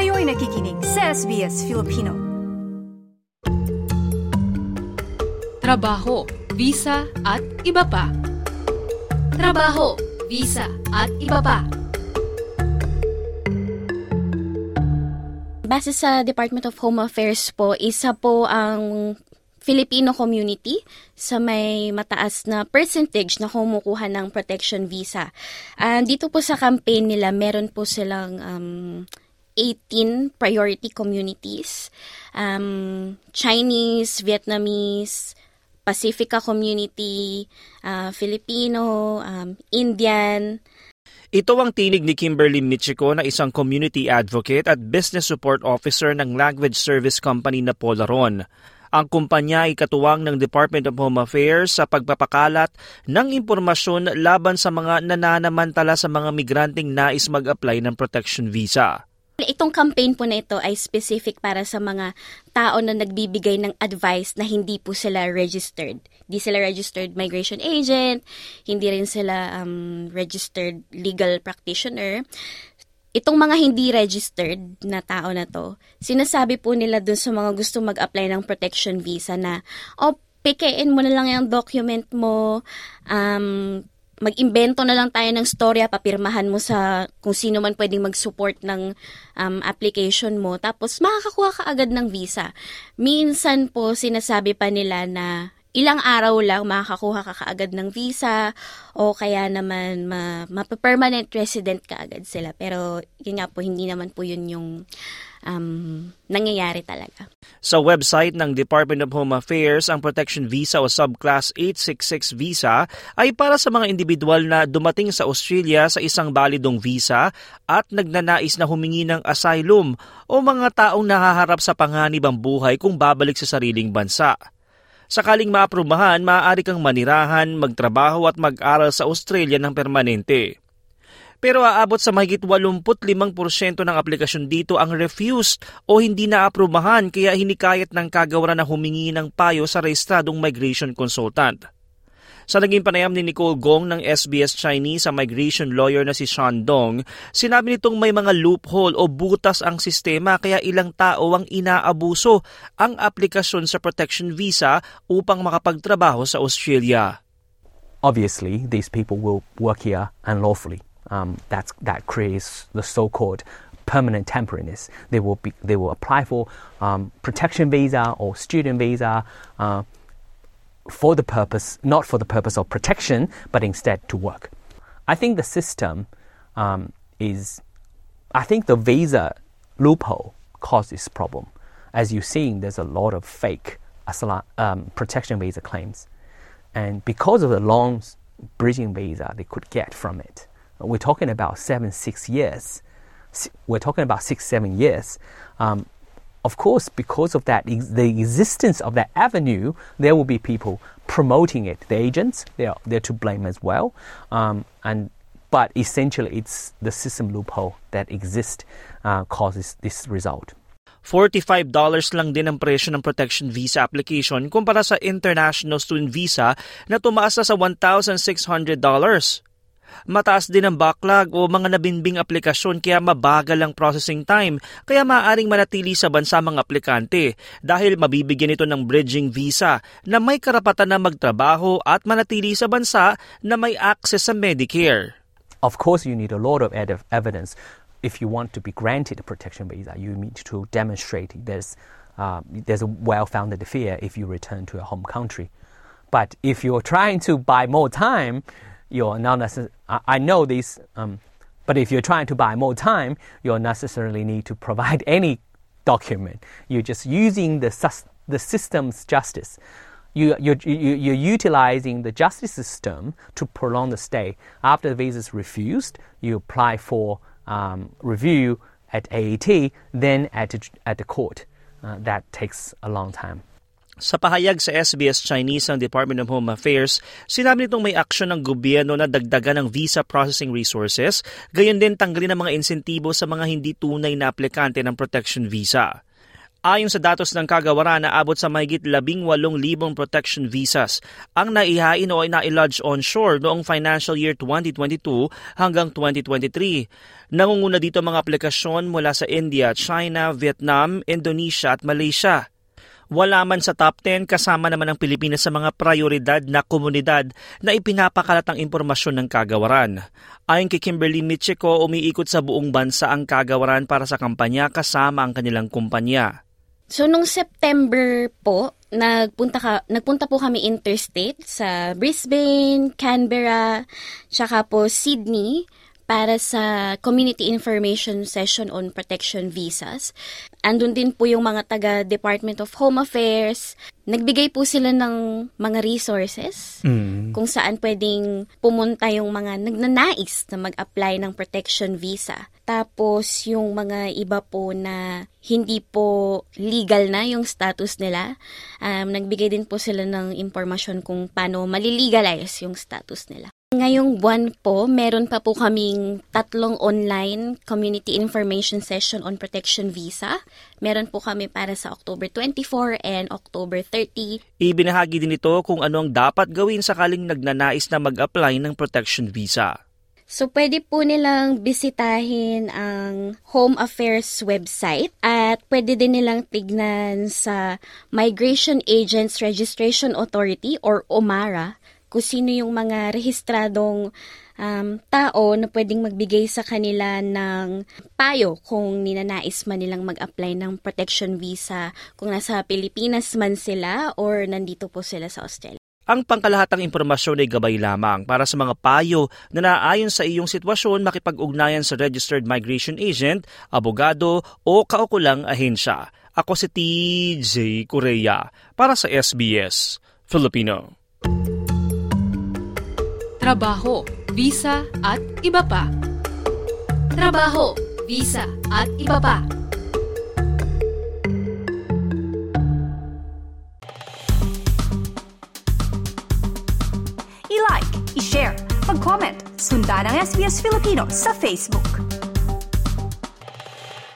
Kayo'y nakikinig sa SBS Filipino. Trabaho, visa at iba pa. Trabaho, visa at iba pa. Base sa Department of Home Affairs po, isa po ang Filipino community sa may mataas na percentage na kumukuha ng protection visa. Dito po sa campaign nila, meron po silang 18 priority communities. Chinese, Vietnamese, Pacifica community, Filipino, Indian. Ito ang tinig ni Kimberly Michiko na isang community advocate at business support officer ng language service company na Polaron. Ang kumpanya ay katuwang ng Department of Home Affairs sa pagpapakalat ng impormasyon laban sa mga nananamantala sa mga migranteng nais mag-apply ng protection visa. Itong campaign po na ito ay specific para sa mga tao na nagbibigay ng advice na hindi po sila registered. Hindi sila registered migration agent, hindi rin sila registered legal practitioner. Itong mga hindi registered na tao na to, sinasabi po nila dun sa mga gusto mag-apply ng protection visa na, pikein mo na lang yung document mo, mag-imbento na lang tayo ng storya, papirmahan mo sa kung sino man pwedeng mag-support ng application mo, tapos makakakuha ka agad ng visa. Minsan po sinasabi pa nila na ilang araw lang makakakuha ka kaagad ng visa o kaya naman mapa-permanent resident ka agad sila. Pero yun nga po, hindi naman po yun yung nangyayari talaga. Sa website ng Department of Home Affairs, ang protection visa o subclass 866 visa ay para sa mga individual na dumating sa Australia sa isang balidong visa at nagnanais na humingi ng asylum o mga taong nahaharap sa panganib ang buhay kung babalik sa sariling bansa. Sakaling maaprubahan, maaari kang manirahan, magtrabaho at mag-aral sa Australia ng permanente. Pero aabot sa mahigit 85% ng aplikasyon dito ang refused o hindi naaprubahan, kaya hinikayat ng kagawaran na humingi ng payo sa rehistradong migration consultant. Sa naging panayam ni Nicole Gong ng SBS Chinese sa migration lawyer na si Sean Dong, sinabi nitong may mga loophole o butas ang sistema kaya ilang tao ang inaabuso ang aplikasyon sa protection visa upang makapagtrabaho sa Australia. Obviously, these people will work here unlawfully. That creates the so-called permanent temporariness. They will apply for protection visa or student visa. For the purpose, not for the purpose of protection, but instead to work. I think the system I think the visa loophole caused this problem. As you're seeing, there's a lot of fake protection visa claims. And because of the long bridging visa they could get from it, we're talking about 6-7 years. We're talking about 6-7 years. Of course, because of that, the existence of that avenue, there will be people promoting it. The agents, they're to blame as well. But essentially, it's the system loophole that exists causes this result. $45 lang din ang presyo ng protection visa application kumpara sa international student visa na tumaas na sa $1,600. Mataas din ang backlog o mga nabinbing aplikasyon kaya mabagal ang processing time kaya maaaring manatili sa bansa mga aplikante dahil mabibigyan ito ng bridging visa na may karapatan na magtrabaho at manatili sa bansa na may access sa Medicare. Of course, you need a lot of evidence. If you want to be granted a protection visa, you need to demonstrate there's a well-founded fear if you return to your home country. But if you're trying to buy more time, you're not necessarily, I know this, but if you're trying to buy more time, you don't necessarily need to provide any document. You're just using the system's justice. You're utilizing the justice system to prolong the stay. After the visa is refused, you apply for review at AET, then at the court. That takes a long time. Sa pahayag sa SBS Chinese ng Department of Home Affairs, sinabi nitong may aksyon ng gobyerno na dagdagan ng visa processing resources, gayon din tanggalin ang mga insentibo sa mga hindi tunay na aplikante ng protection visa. Ayon sa datos ng kagawaran, naabot sa mahigit 18,000 protection visas ang naihain o na-lodge onshore noong financial year 2022 hanggang 2023. Nangunguna dito mga aplikasyon mula sa India, China, Vietnam, Indonesia at Malaysia. Wala man sa top 10, kasama naman ang Pilipinas sa mga prioridad na komunidad na ipinapakalat ang impormasyon ng kagawaran. Ayon kay Kimberly Michiko, umiikot sa buong bansa ang kagawaran para sa kampanya kasama ang kanilang kumpanya. So, nung September po, nagpunta po kami interstate sa Brisbane, Canberra, tsaka po Sydney para sa Community Information Session on Protection Visas. Andun din po yung mga taga-Department of Home Affairs. Nagbigay po sila ng mga resources kung saan pwedeng pumunta yung mga nagnanais na mag-apply ng protection visa. Tapos yung mga iba po na hindi po legal na yung status nila, nagbigay din po sila ng impormasyon kung paano malilegalize yung status nila. Ngayong buwan po, meron pa po kaming 3 online community information session on protection visa. Meron po kami para sa October 24 and October 30. Ibinahagi din ito kung ano ang dapat gawin sakaling nagnanais na mag-apply ng protection visa. So, pwede po nilang bisitahin ang Home Affairs website at pwede din nilang tignan sa Migration Agents Registration Authority or OMARA kung sino yung mga rehistradong tao na pwedeng magbigay sa kanila ng payo kung ninanais man nilang mag-apply ng protection visa kung nasa Pilipinas man sila or nandito po sila sa Australia. Ang pangkalahatang impormasyon ay gabay lamang para sa mga payo na naayon sa iyong sitwasyon, makipag-ugnayan sa registered migration agent, abogado o kaukulang ahensya. Ako si TJ Correa para sa SBS Filipino. Trabaho, visa at iba pa. Trabaho, visa at iba pa. I-like, i-share, mag-comment, sundan ang SBS Filipino sa Facebook.